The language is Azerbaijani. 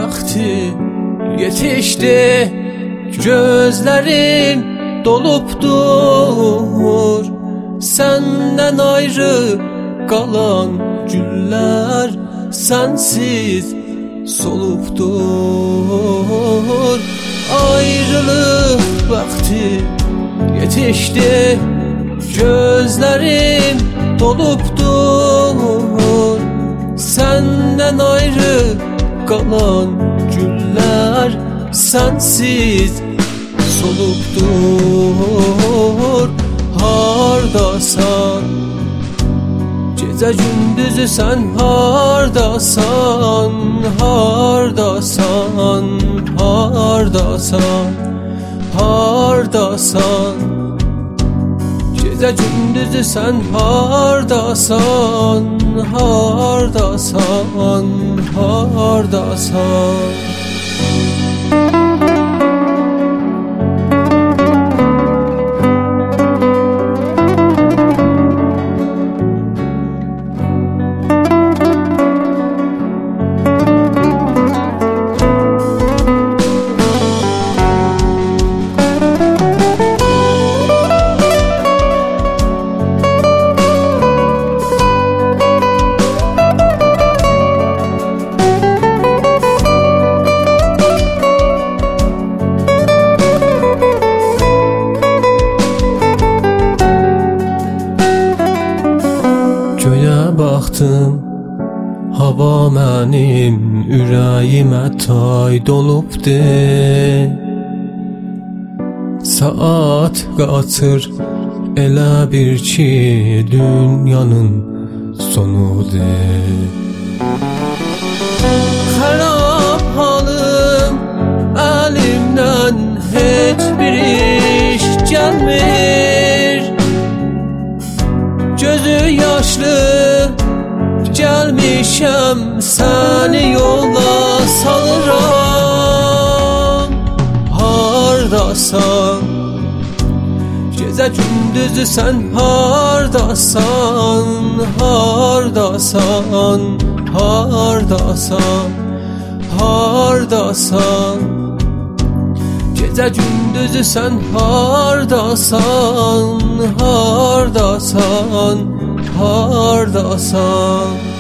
vakti yetişti, gözlerin dolupdur. Senden ayrı kalan güller sensiz solupdur. Ayrılık vakti yetişti, gözlerim dolupdur. Senden ayrı kalan güller sensiz solupdur. Hardasan, gece gündüzü sen hardasan, hardasan, hardasan, hardasan. Gece gündüzü sen hardasan, hardasan, hardasan. Göyə baxdım, hava mənim ürəyimə tay dolubdu. Saat qaçır elə bir ki dünyanın sonudur. Xarab halım əlimdən heç bir iş gəlmir. Gözü yaşlı gəlmişəm, səni yola salıram. Hardasan, gecə gündüzü sən hardasan, hardasan, hardasan, hardasan. Gece gündüzü sen hardasan, hardasan, hardasan.